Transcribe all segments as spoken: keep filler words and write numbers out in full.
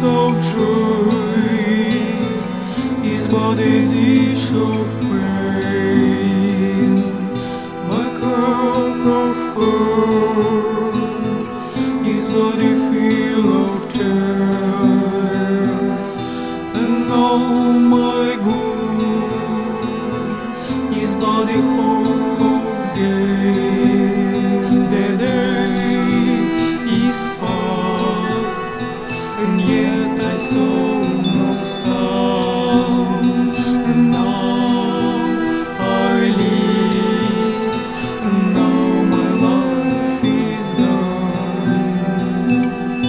of joy is but a dish of pain. My cup of earth is but a field of tears, and all my good is but a hope of gain. The day is past, and yet I saw no sound. And now I live, and now my life is done.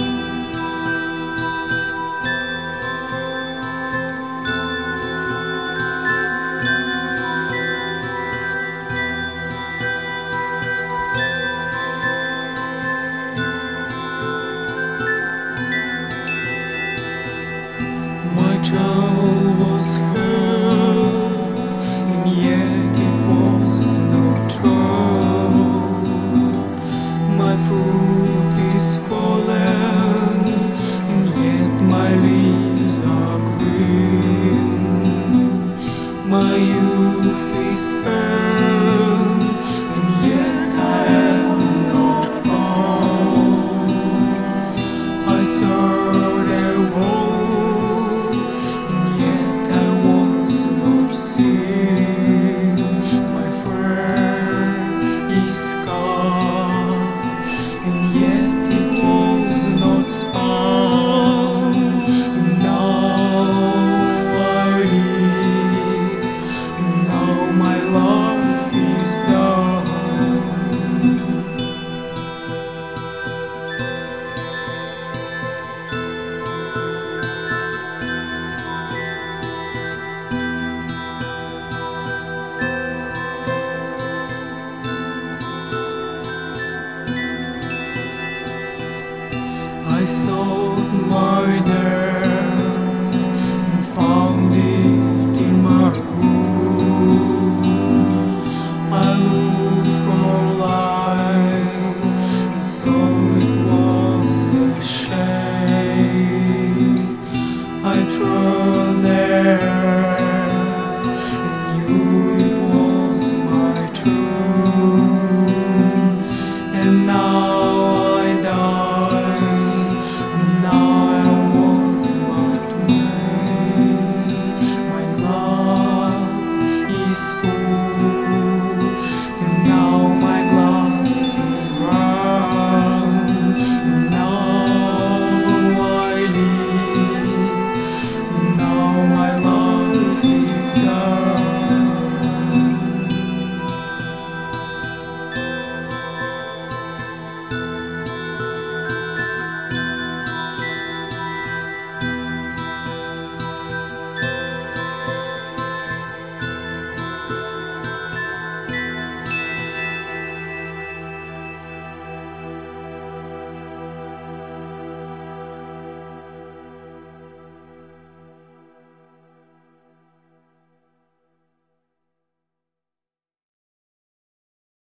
My child was held, and yet it was not told. My fruit is fallen, and yet my leaves are green. My youth is spent, and yet I am not gone. I saw the world, yet I was not seen. My friend is gone, and yet it was not spun. Now I live, now my life is done. I sold my day